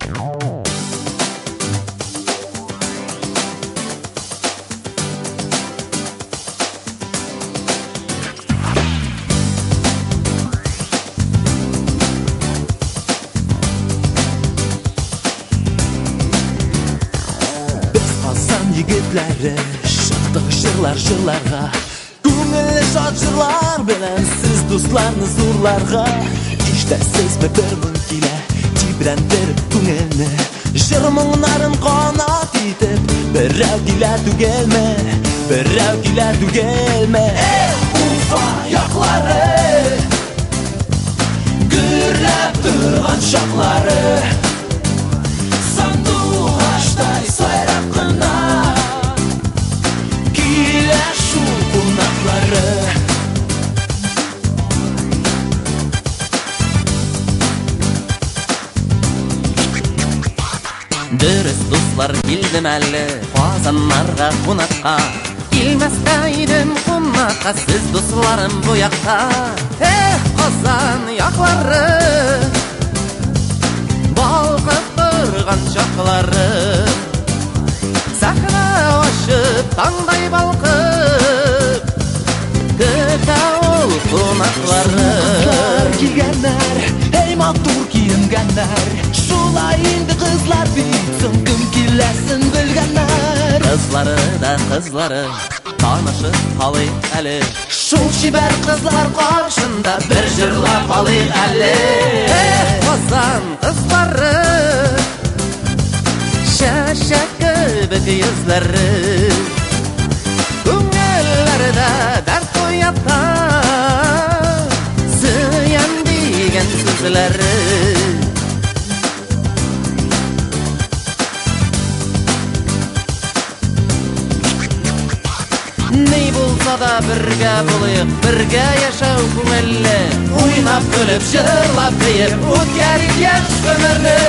Yigitleri şıktık şırlarga Көңілі шат жырлар белән Сіз дусларны зурларга İşte сезме бер мұң килә Тибрәндеріп күңелне Жыр мұңнарын қанат итеп Берәү килә түгелме Берәү килә түгелме Уфа яклары Гүрләп тұрған шаклары Сандуғаштай сайрап қына Дөрес дуслар килдем әле Казаннарга кунакка Килмәскә идем кунакка Сез дусларым бу якта Казан яклары Балкып торган чаклары Сахна ашып таңдай балкып Көтә ул кунаклары Килгәннәр, эй матур киенгәннәр Шулай инде кызлар бит Соң кем киләсен белгәннәр Кызлары да кызлары Танышып калыйк әле Шул чибәр кызлар каршында Бер җырлап алыйк әле Казан кызлары Шәшәк кебек йөзләре Күңелләрдә дәрт уята Сөян дигән сүзләре Ни булса да бергә булыйк Бергә яшәү күңелле Уйнап көлеп җырлап бейеп Үткәрик яшь гомерне